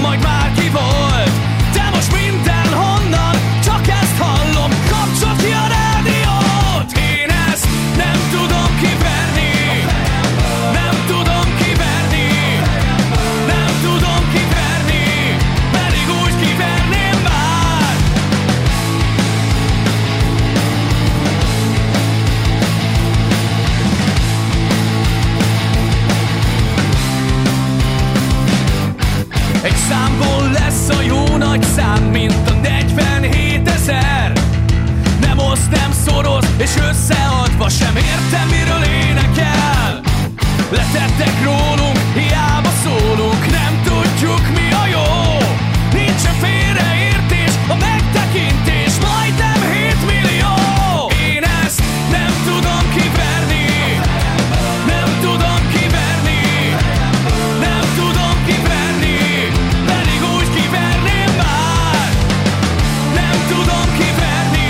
hogy már ki volt, de most mindenhonnan csak ezt hallom. Kapcsolt ki a rádiót, én ezt nem tudom kiverni, nem tudom kiverni, nem tudom kiverni, pedig úgy kiverném már. Egy számból lesz a jó nagy szám, mint a 47 000. Nem osz, nem szoroz, és összeadva sem értem, miről énekel. Letettek rólunk, hiába szólunk, nem tudjuk mi a jó. Nincsen félreértés, a megtekintés majdnem 7 millió. Én ezt nem tudom kiverni, nem tudom kiverni, nem tudom kiverni, pedig úgy kiverném már. Nem tudom kiverni,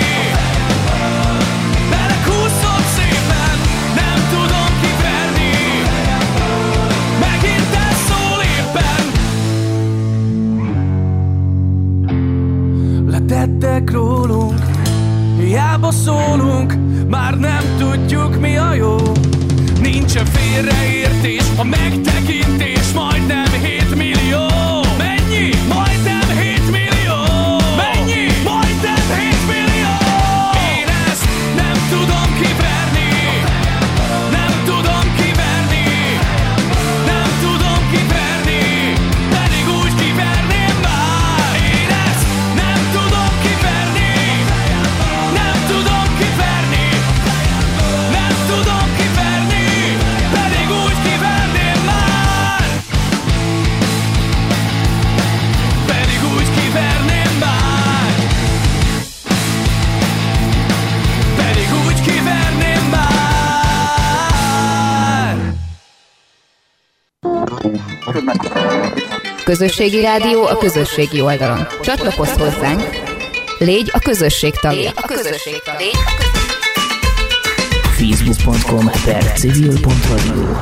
belekúszom szépen, nem tudom kiverni, megint elszól éppen. Letettek rólunk, hiába szólunk, már nem tudjuk mi a jó. Nincsen félreértés, a megtekintés majdnem 7 millió. Mennyi? Majdnem 7 millió. Mennyi? Majdnem 7 millió. Én ezt nem tudom kiverni, nem tudom kiverni, nem tudom kiverni, pedig úgy kiverném már. Én ezt nem tudom kiverni, nem tudom kiverni, nem tudom kiverni, pedig úgy kiverném már. Pedig úgy kiverném már. Pedig úgy kiverném már. Közösségi rádió a közösségi oldalon. Csatlakozz hozzánk, légy a közösség tagja. Facebook.com/civil.radio.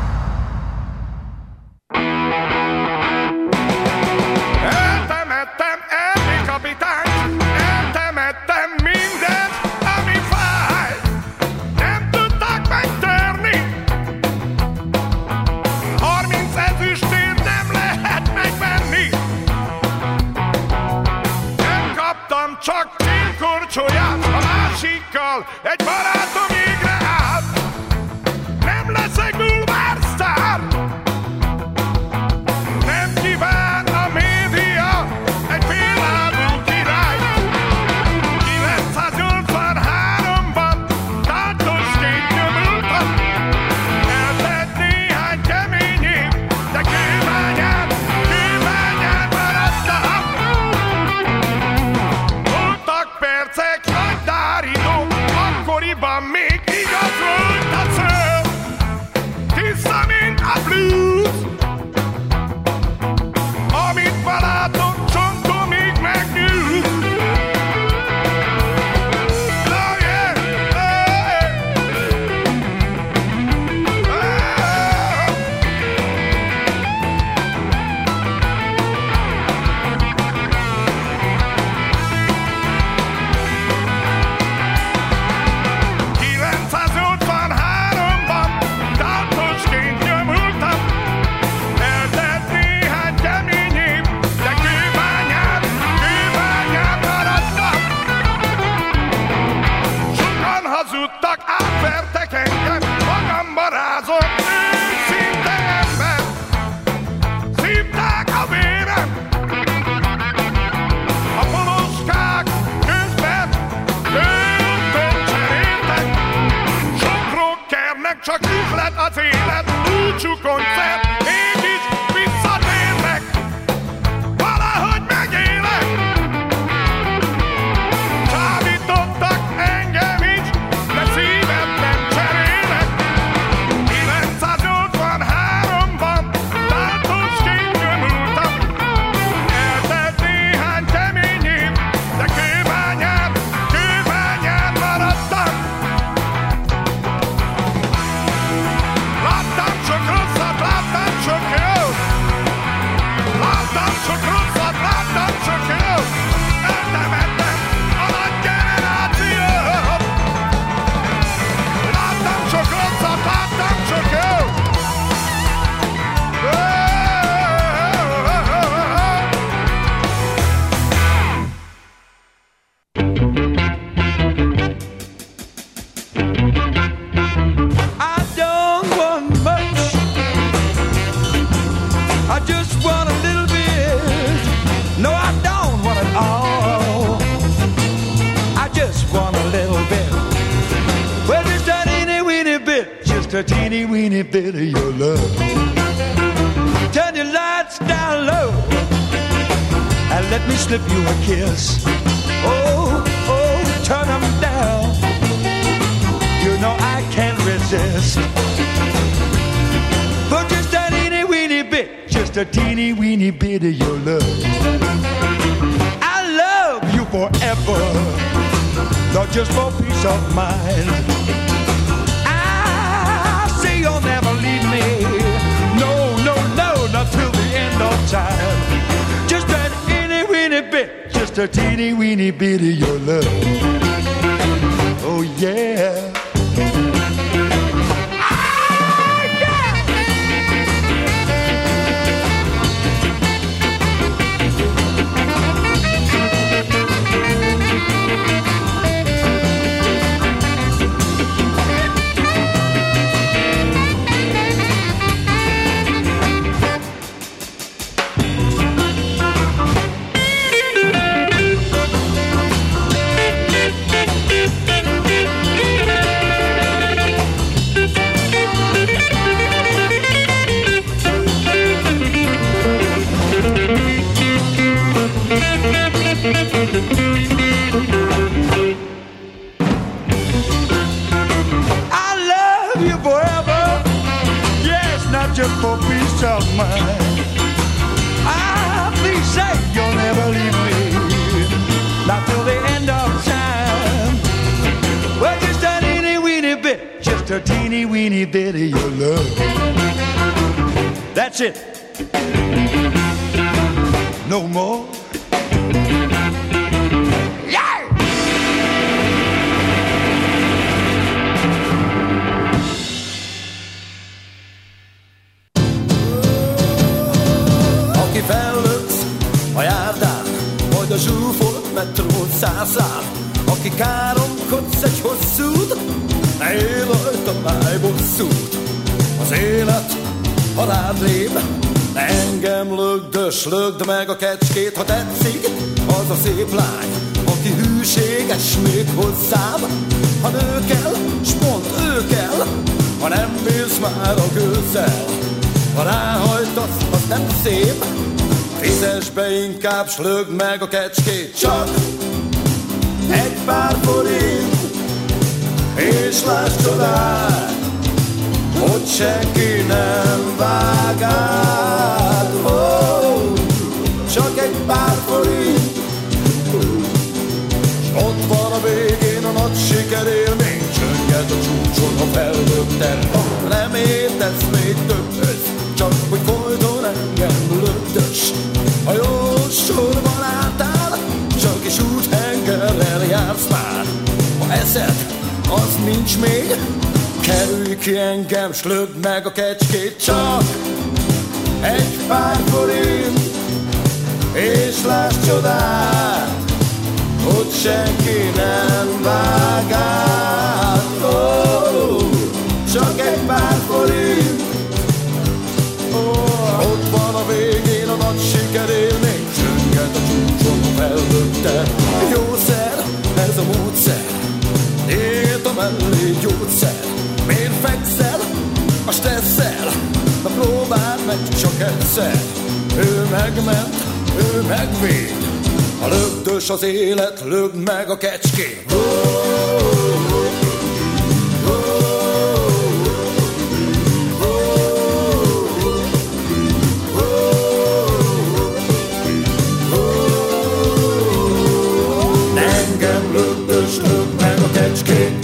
Eltemettem Erdi kapitányt, eltemettem mindent, ami fáj. Nem tudták megtörni. 30 ezüstért nem lehet megvenni. Nem kaptam csak célkorcsolyát, a másikkal egy barátom égre állt. Nem leszek bulvársztár. Nem kíván a média egy félálló király. 983-ban tátosként nyomultam. Eltett néhány kemény év, de kőbányán maradtam. Voltak percek, nagy dáridók, akkoriban még igaz volt a szó. just a teeny weeny bit of your love. Turn your lights down low and let me slip you a kiss. Oh, oh, turn them down. You know I can't resist. But just a teeny weeny bit, just a teeny weeny bit of your love. I love you forever, not just for peace of mind. I say you'll never leave me. No, no, no, not till the end of time. Just a teeny weeny bit, just a teeny weeny bit of your love. Oh yeah. I love you forever, yes, not just for peace of mind. Please say you'll never leave me, not till the end of time. Well, just a teeny weeny bit, just a teeny weeny bit of your love. That's it. No more. Fellöksz a járdán, majd a zsúfolt metrón szászlán, aki káromkodsz egy hosszút, ne él rajta máj bosszút. Az élet, ha rád lép, engem lögd meg a kecskét, ha tetszik, az a szép lány, aki hűséges még hozzám. Ha nő kell, s pont ő kell, ha nem bírsz már a gőzzel, ha ráhajtasz, az nem szép. Fizess be inkább, s lögd meg a kecskét. Csak egy pár forint, és láss csodát, hogy senki nem vág át. Oh, csak egy pár forint, s ott van a végén a nagy sikerélmény. Csönget a csúcson, ha fellögted, nem értesz még többhöz, csak hogy folyton engem lögdös. Ha jó sorban álltál, csak is úgy hengerrel jársz már. Ha eszed, az nincs még, kerülj ki engem, s lögd meg a kecskét. Csak egy pár forint, és láss csodát, hogy senki nem vág át. Oh, csak egy pár forint, oh, ott van a végén a nagy sikerélmény. Csönget a csúcson, fellögte. Jószer, ez a módszer, ért a mellé gyógyszer. Miért fekszel a stresszel? Na próbáld meg csak egyszer. Ő megment, ő megvéd. Ha lögdös az élet, lögd meg a kecskét. Engem lögdös, lögd meg a kecskét.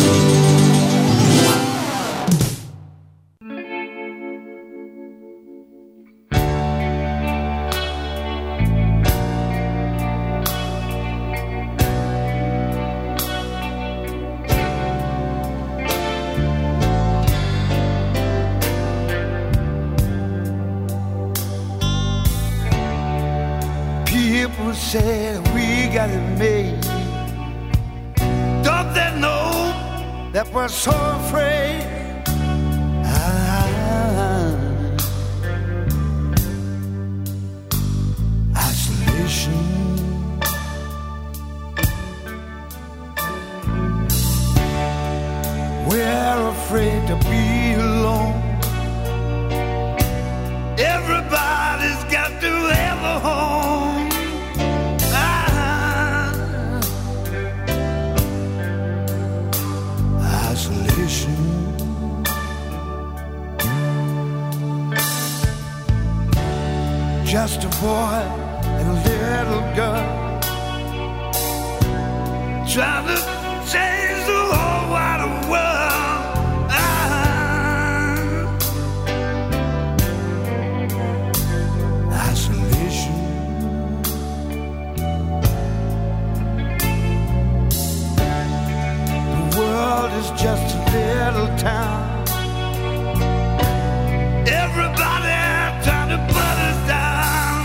People say we got it made. Don't they know that we're so afraid? Isolation. We're afraid to be alone. Everybody's got to have a home. Isolation. Just a boy and a little girl trying to change the whole wide world. Isolation. The world is just a little town. Everybody trying to put us down.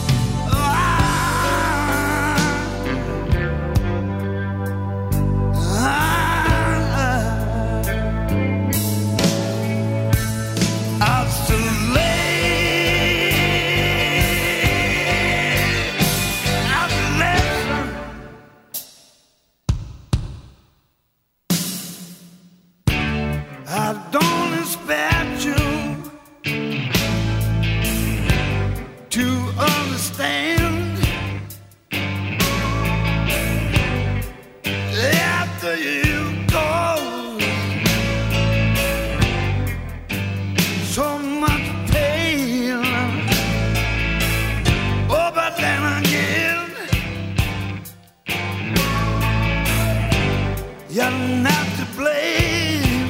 I don't expect you to understand. After you go, so much pain. Oh, but then again, you're not to blame.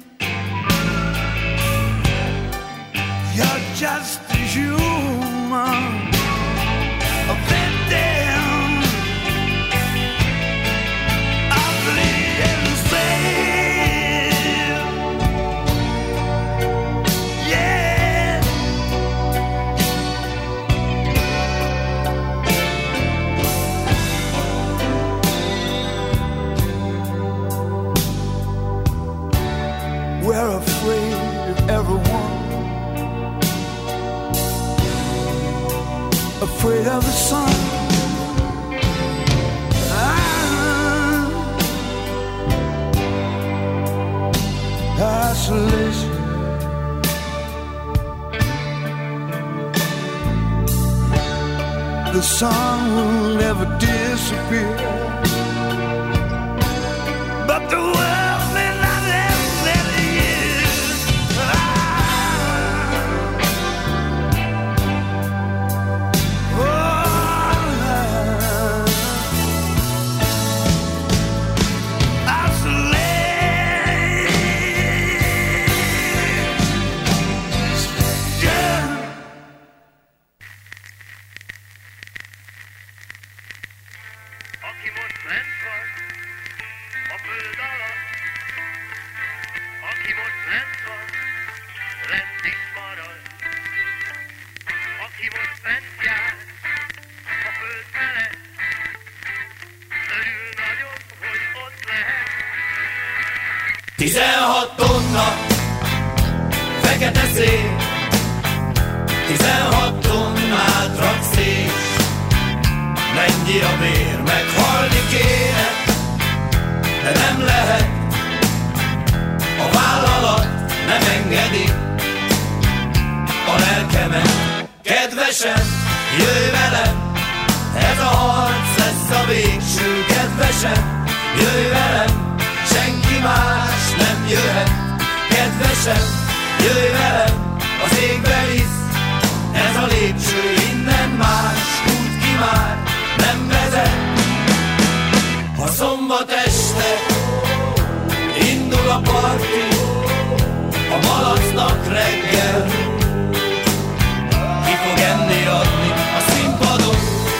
You're just a human, a victim of the insane. Yeah. We're afraid of everyone. Afraid of the sun. Isolation. The sun will never disappear, but the world may not have many years. Aki most lent van a föld alatt, aki most lent van, lent is marad. Aki most fent jár a föld felett, örül nagyon, hogy ott lehet. 16 tonna fekete szél, 16 tonnát raksz és mennyi a bér, meghalni kéne, de nem lehet. A vállalat nem engedi a lelkemet. Kedvesem, jöjj velem, ez a harc lesz a végső. Kedvesem, jöjj velem, senki más nem jöhet. Kedvesem, jöjj velem, az égbe visz ez a lépcső. Innen más út ki már nem vezet. Ha szombat este indul a parti, a malacnak reggel ki fog enni adni a színpadon.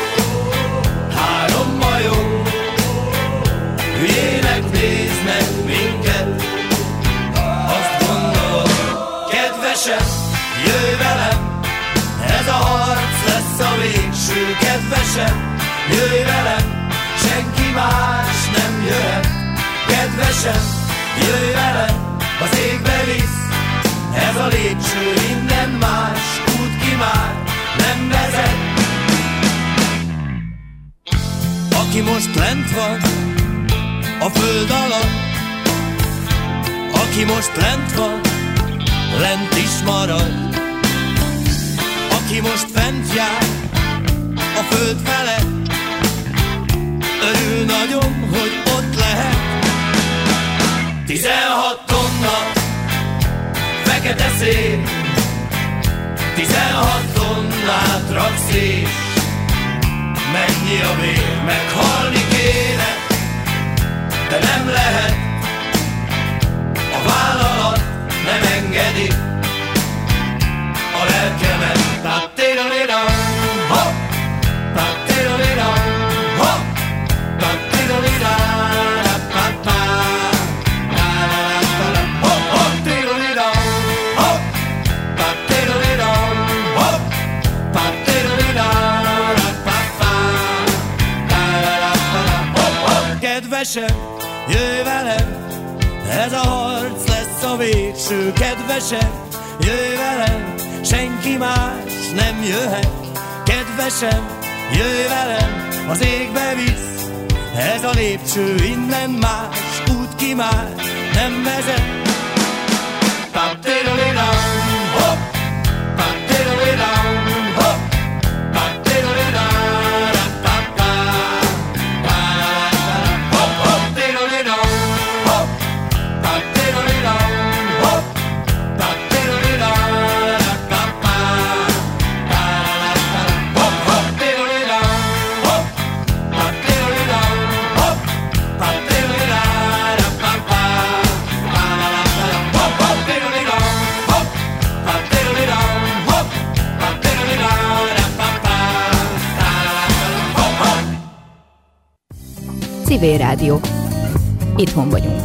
3 majom hülyének néznek minket. Azt gondolom, kedvesem, jöjj velem, ez a harc lesz a végső. Kedvesem, jöjj velem, senki más nem jöhet. Kedvesem, jöjj velem, az égbe visz ez a lépcső. Innen más út ki már nem vezet. Aki most lent van a föld alatt, Aki most lent van, lent is marad. Aki most fent jár a föld felett, örül nagyon, hogy ott lehet. 16 tonna fekete szél, 16 tonnát raksz és mennyi a vér, meghalni kéne, de nem lehet. A vállalat nem engedi a lelkemet. Ta-tira-lira, hopp, ta-tira-lira, hopp, ta-tira-lira, ra-pa-pa, la-la-la-la-la, hopp, hopp, tira-lira, hopp, ta-tira-lira, hopp, ta-tira-lira, ra-pa-pa, la-la-la-la-la, hopp, hopp. Kedvesem, jöjj velem, ez a harc lesz a végső. Kedvesem, jöjj velem, senki más nem jöhet. Kedvesem, jöjj velem, az égbe visz ez a lépcső, innen más út ki már nem vezet. Pa-tira-lira, hopp, pa-tira-lira, hopp, pa-tira-lira, ra-pa-pa, la-la-la-la-la, hopp, hopp, tira-lira, hopp, pa-tira-lira, hopp, pa-tira-lira, ra-pa-pa, la-la-la-la-la, hopp, hopp, tira-lira, hopp, pa-tira-lira, hopp, pa-tira-lira, ra-pa-pa, la-la-la-la-la, hopp, hopp, tira-lira, hopp, pa-tira-lira, hopp, pa-tira-lira, ra-pa-pa, la-la-la-la-la, hopp, hopp. Civil Rádió. Itthon vagyunk.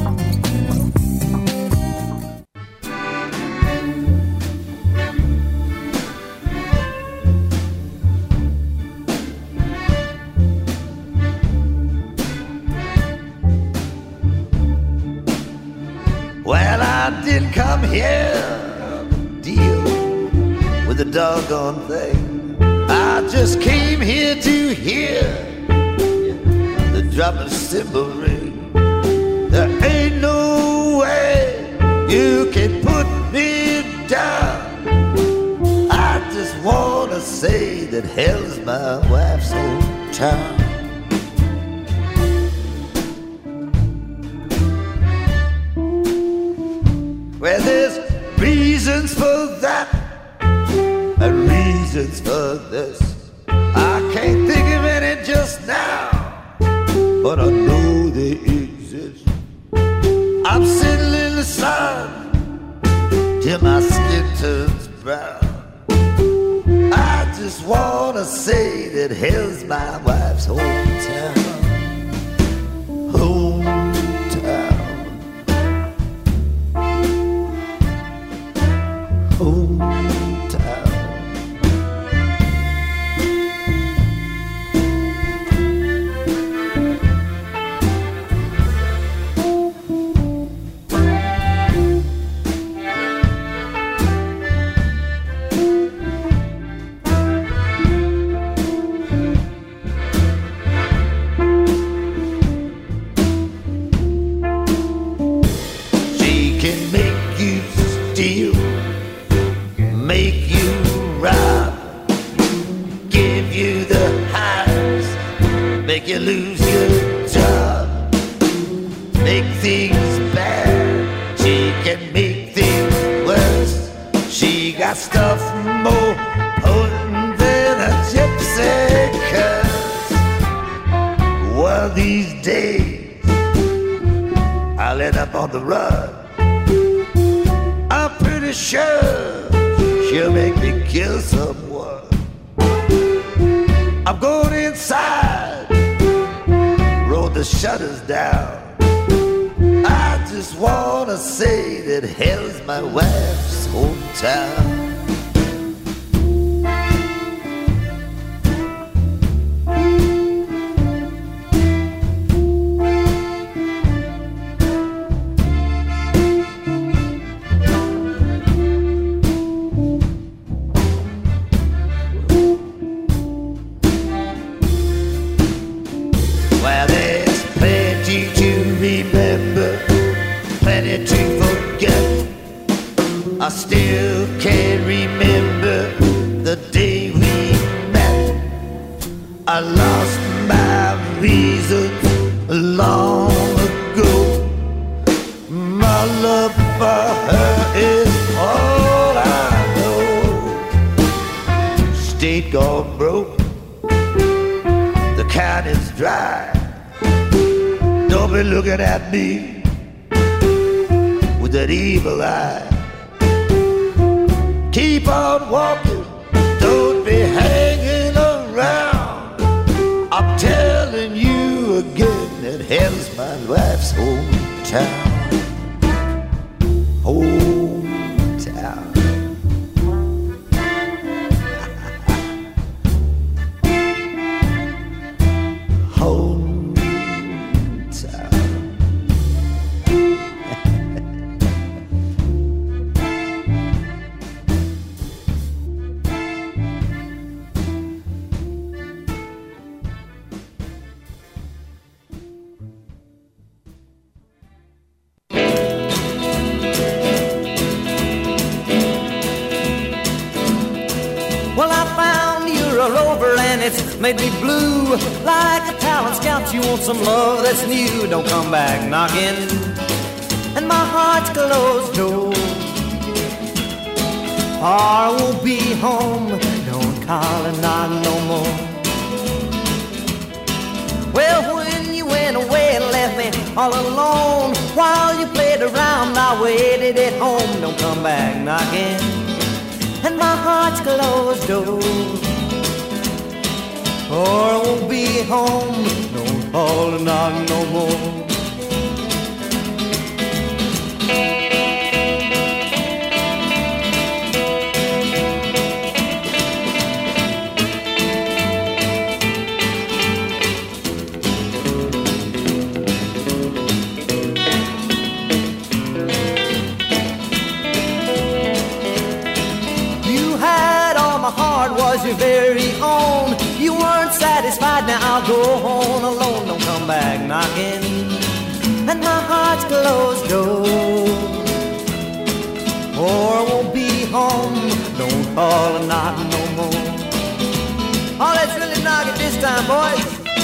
Well, I didn't come here to deal with the doggone thing. I just came here to hear the drop of cymbal ring. There ain't no way you can put me down. I just wanna say that hell's my wife's hometown. Well, there's reasons for that and reasons for this. I can't think of any just now, but I know they exist. I'm sitting in the sun till my skin turns brown. I just wanna say that hell's my wife's hometown. Hometown. Hometown. She can make you steal, make you rob, give you the highs, make you lose your job, make things bad. She can make things worse. She got stuff more potent than a gypsy curse. One of these days I'll end up on the run. I'm pretty sure she'll make me kill someone. I'm going inside, roll the shutters down. I just wanna say that hell's my wife's hometown. Well, there's plenty to remember, plenty to forget. still can't remember the day we met. I lost my reason long ago. My love for her is all I know. State gone broke, the cat is dry. Don't be looking at me with that evil eye. Keep on walking, don't be hanging around. I'm telling you again that hell's my wife's hometown. Hometown. Hometown. Made me blue like a talent scout. You want some love that's new, don't come back knocking. And my heart's closed door. I won't be home, don't call and knock no more. Well, when you went away and left me all alone, while you played around, I waited at home. Don't come back knocking. And my heart's closed door. Or I won't be home, don't call and knock no more. You had all my heart, was your very own. You weren't satisfied, now I'll go home alone. Don't come back knocking. And my heart's closed door. Or I won't be home, don't call and knock no more. Oh, let's really knock it this time, boys.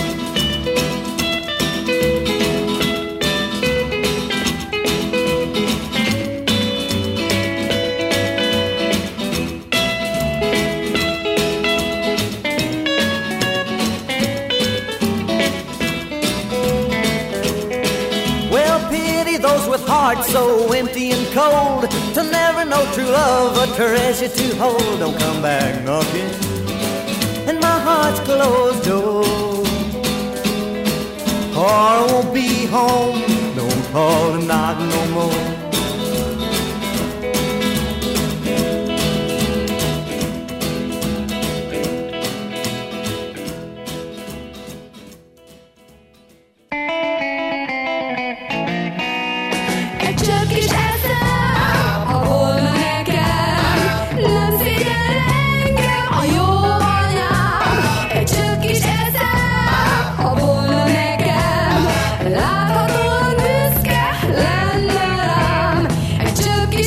Those with hearts so empty and cold, to never know true love, a treasure to hold. Don't come back knocking. And my heart's closed door. Or I won't be home, don't call and knock no more. Láthatóan büszke lenne rám, egy csöpp kis